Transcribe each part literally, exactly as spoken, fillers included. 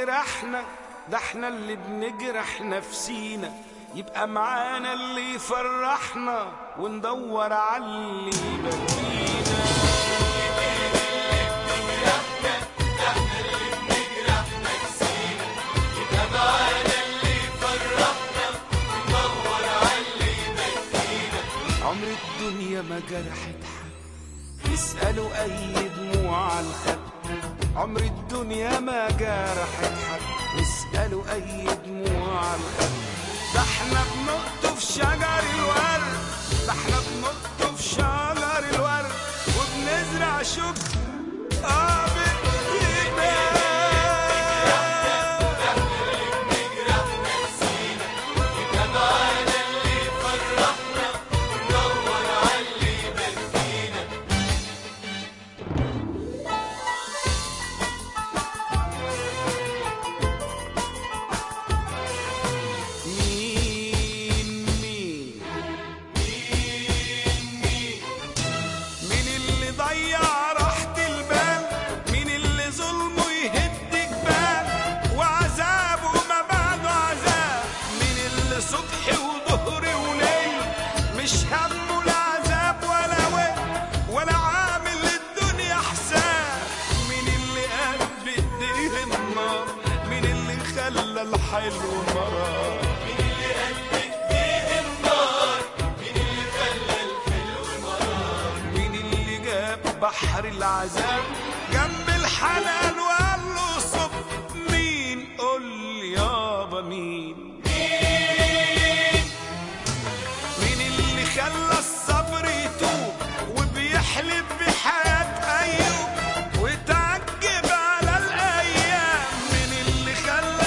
بيجرحنا، ده احنا اللي بنجرح نفسينا، يبقى معانا اللي يفرحنا وندور على اللي يبكينا. عمر الدنيا ما جرحت حد، اسألوا أي دموع على الخد. عمر الدنيا ما جرحت حد، اسألوا أي دموع على الخد. ده احنا بنقطف شجر الورد، ده احنا بنقطف شجر الورد وبنزرع شكر اه الحلو مرار. مين اللي قد ايديه النار، مين اللي خلى الحلو مرار، مين اللي جاب بحر العذاب جنب الحنان وقال له صب. مين قول لي يابا مين؟ مين مين اللي خلى الصبر يتوب وبيحلف بحياة أيوب وتعجب على الأيام؟ مين اللي خلى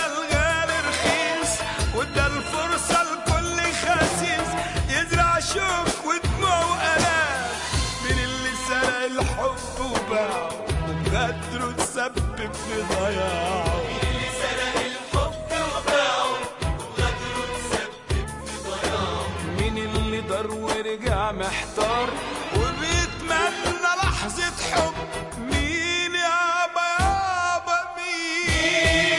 وده الفرصة لكل خسيس يزرع شوك ودموع وآلام؟ مين اللي سرق الحب وباعه وبغدره تسبب في ضياعه؟ مين اللي سرق الحب وباعه وبغدره تسبب في ضياعه؟ مين اللي دار ورجع محتار وبيتمنى لحظة حب؟ مين يابا يابا مين؟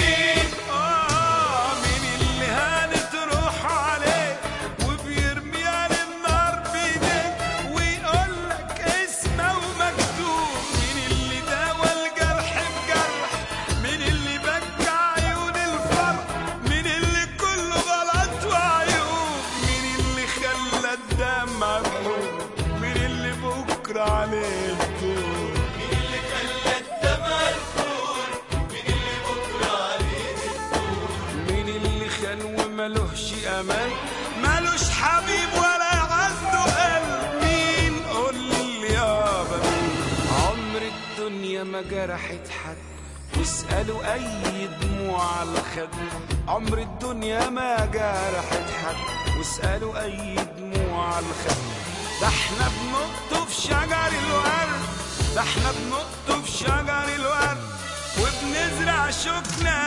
عليه الدور مين اللي خلى الدمع الفور، مين اللي بكره عليه الدور؟ مين اللي خان ومالوش امان، مالوش حبيب ولا عنده قلب؟ مين قول لي يابا مين؟ عمر الدنيا ما جرحت حد، واسألوا أي دموع على الخد. عمر الدنيا ما جرحت حد، واسألوا أي دموع على الخد. ده احنا بنقطف شجر الورد، ده احنا بنقطف شجر الورد وبنزرع شوكنا